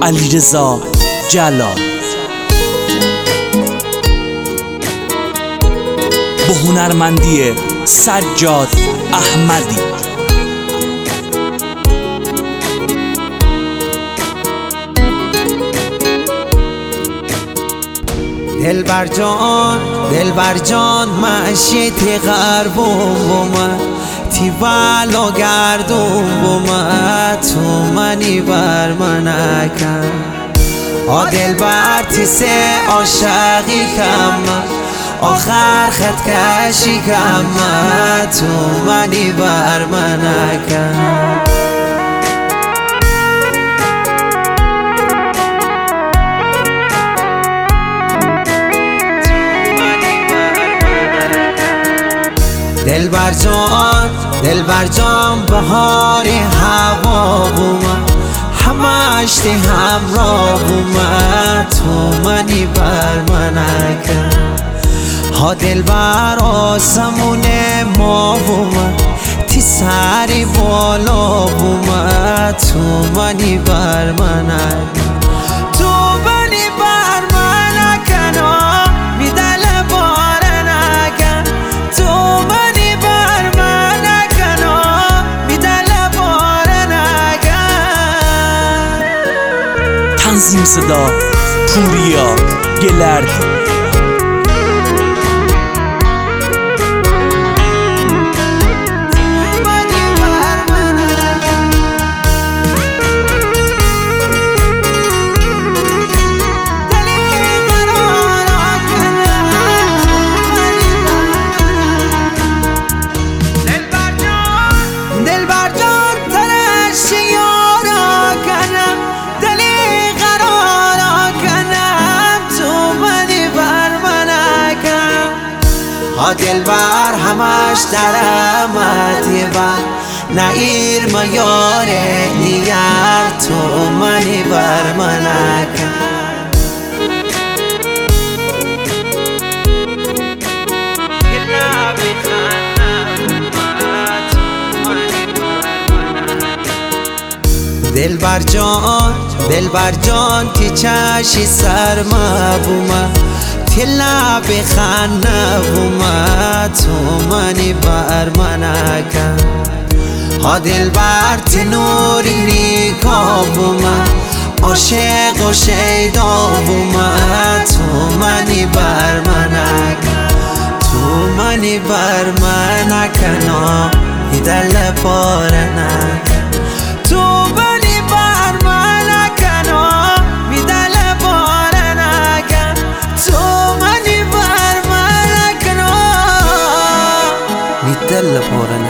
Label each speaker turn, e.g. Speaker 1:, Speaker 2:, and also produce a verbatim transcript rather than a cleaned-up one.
Speaker 1: علیرضا جلال با هنرمندی سجاد احمدی.
Speaker 2: دلبر جان دلبر جان مشیت غربم بومد تی والا گردم بومد تو منی بر من کن آ دلبر تی سه عاشقی کم آخر خط کشی کم تو منی بر من کن دلبر جان دلبر جان بهار هوا بومد همش دی همراه بومد تو منی بر من کن ها دلبر آسمون ما بومد تی سری بالا بومد تو منی بر من کن تو منی بر من کن می دل بار نکن تو منی بر من کن می دل بار نکن.
Speaker 1: تنظیم صدا پوریا گلردی.
Speaker 2: ها دلبر همش درمتی بر نیر ما یاره دیگر تو منی بر من کن دلبر جان دلبر جان تی چشی سرما بومد تی لب خنده بومد تو منی بر من کن ها دلبر تی نوری نیکا بومد عاشق و شیدا بومد تو منی بر من کن تو منی بر من کن ای دل پار نکن تو منی بر من کن می دل پار نکن تو منی بر من کن می دل پار